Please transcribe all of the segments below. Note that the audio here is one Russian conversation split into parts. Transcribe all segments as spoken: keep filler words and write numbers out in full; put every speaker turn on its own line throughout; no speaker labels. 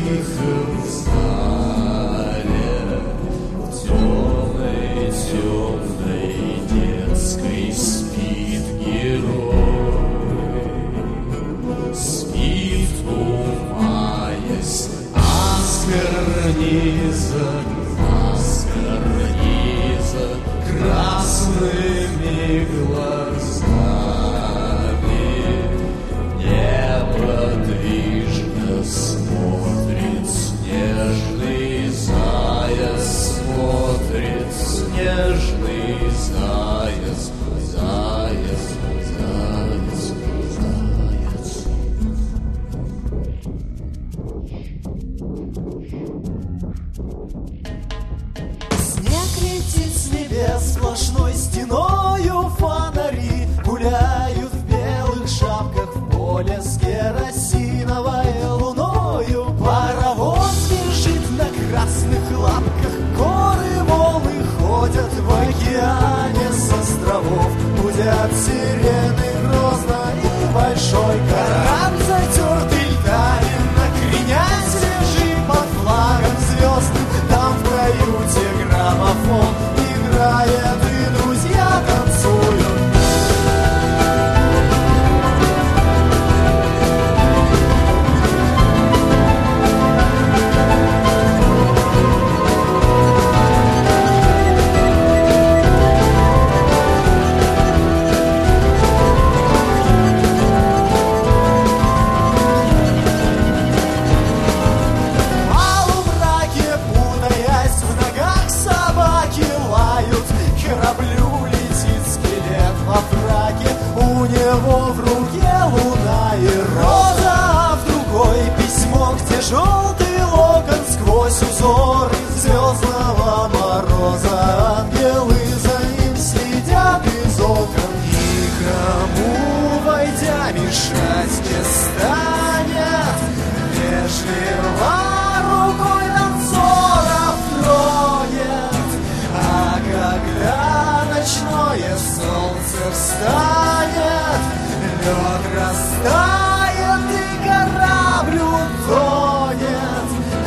тихо в зале, в темной-темной детской спит герой, спит, умаясь, а с карниза, а с карниза красными глазами неподвижно смотрит снежный заяц, смотрит снежный заяц, заяц, заяц, заяц.
Снег летит с небес сплошной стеною, фонари гуляют в белых шапках в поле с керосиновой луною. Паровоз бежит на красных лапках, горы волны ходят в океане с островов, гудят сирены грозно и большой корабль, затертый льдами, накренясь, лежит под флагом звездным. Там в каюте граммофон играет, и друзья танцуют. У него в руке луна и роза, а в другой письмо, где желтый локон сквозь узоры звездного мороза. Ангелы за ним следят из окон, никому, войдя, мешать не станет. Вежливо рукой танцоров тронет, а когда ночное солнце встанет, лед растает и корабль утонет.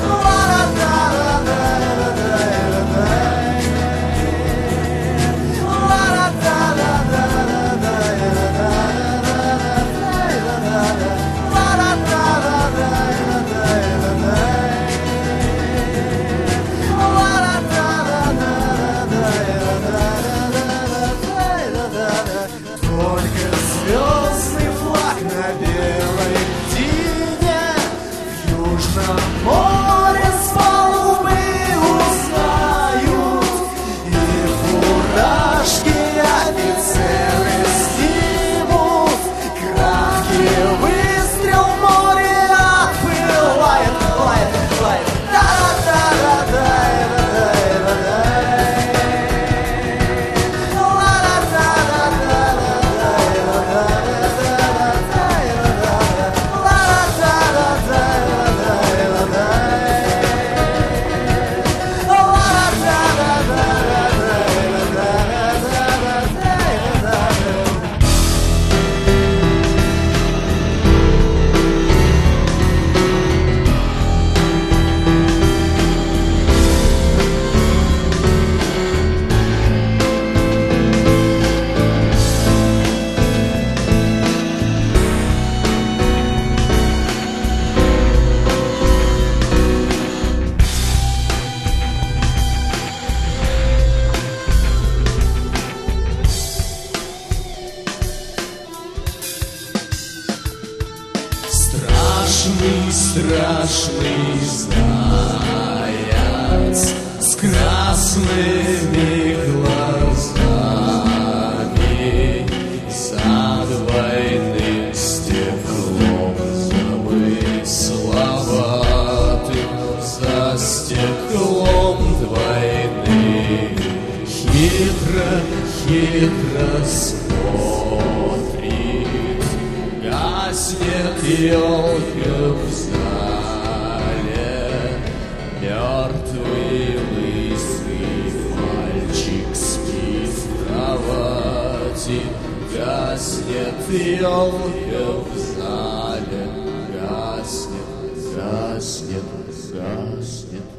Звездный флаг на белой льдине в Южном море с палубы узнают, и фуражки офицеры снимут. Краткий выстрел в море отпылает, лает, лает,
Страшный, страшный заяц с красными глазами, за двойным стеклом замысловатым, за стеклом двойным хитро, хитро смотрит. Гаснет елка в зале, мертвый лысый мальчик спит в кровати. Гаснет елка в зале, гаснет, гаснет. гаснет.